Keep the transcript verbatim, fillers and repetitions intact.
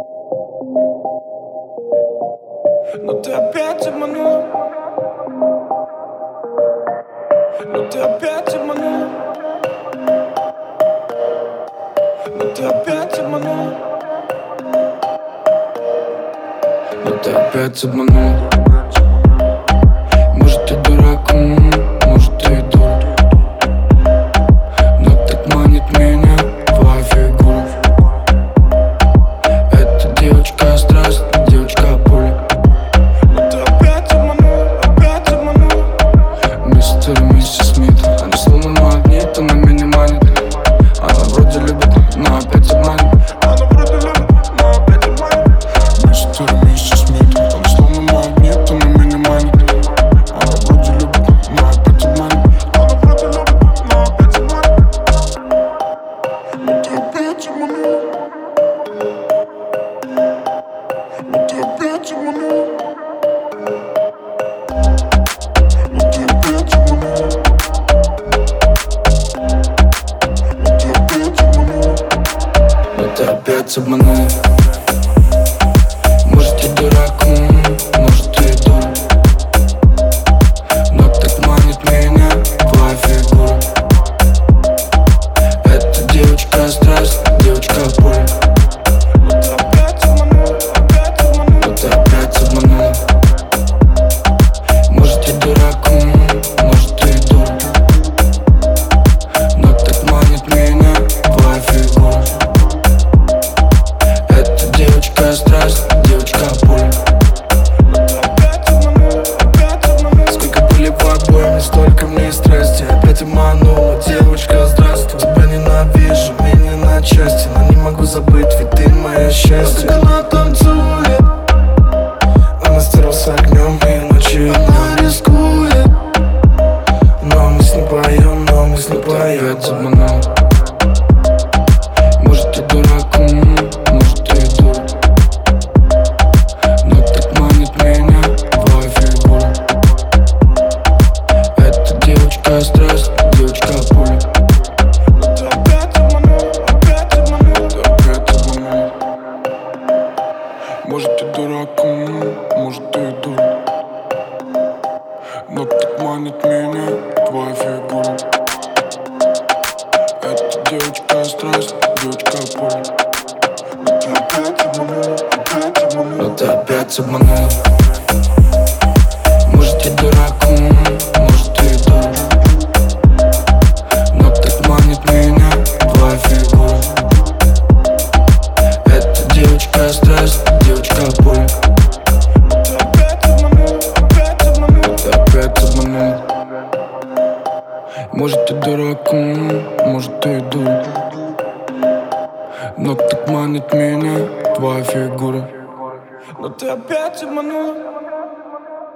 Но ты опять обманула. Но ты опять обманула. Но ты опять обманула. Но ты опять обманула. Может, ты дурак, может, ты и дура. Но так манит меня твоя фигура. Эта девочка страсть, девочка пуля. Но ты опять обманула, опять обманула. Мистер и миссис Смит, она словно магнит, она меня манит. Она вроде любит, но опять обманет. Она вроде любит, но опять обманет. Мистер и миссис Смит, она словно магнит, она меня манит. Она вроде любит, но опять обманет. Она вроде любит, но опять обманет. Но ты опять обманула. Но ты опять обманула. Но ты опять обманула. Но ты опять обманула. Но ты опять обманула. Может, ты дурак, может, ты и дура. Но так манит меня твоя фигура. Эта девочка страсть, девочка пуля. Но ты опять обманула, опять обманула. Но ты опять обманула. Может, ты дурак, может, ты и дура. Но так манит меня твоя фигура. Эта девочка страсть, девочка пуля. Но ты опять обманула, опять обманула. Сколько пыли по обоям, не столько мне страсти. Опять обманула, девочка, здравствуй. Тебя ненавижу, меня на части, но не могу забыть, ведь ты мое счастье. Как она танцует, она стерла с огнем и ночью она рискует. Но мы с ней поем, но мы с ней поем. Опять обманула. Может, ты дурак, может, ты и дура. Но так манит меня твоя фигура. Эта девочка страсть, девочка пуля. Но ты опять обманула, опять обманула. Ты опять обманула. Может, ты дурак, может, ты и дура. Но так манит меня твоя фигура. Эта девочка страсть, девочка пуля. Но ты опять обманула, опять обманула. Но ты опять обманула. Может, ты дурак, может, ты и дура. Но так манит меня твоя фигура. Эта девочка страсть, девочка пуля. Но ты опять обманула, опять обманула. Но ты опять обманула. Может, ты дурак, может, ты и дура. Но так манит меня твоя фигура. Но ты опять обманула.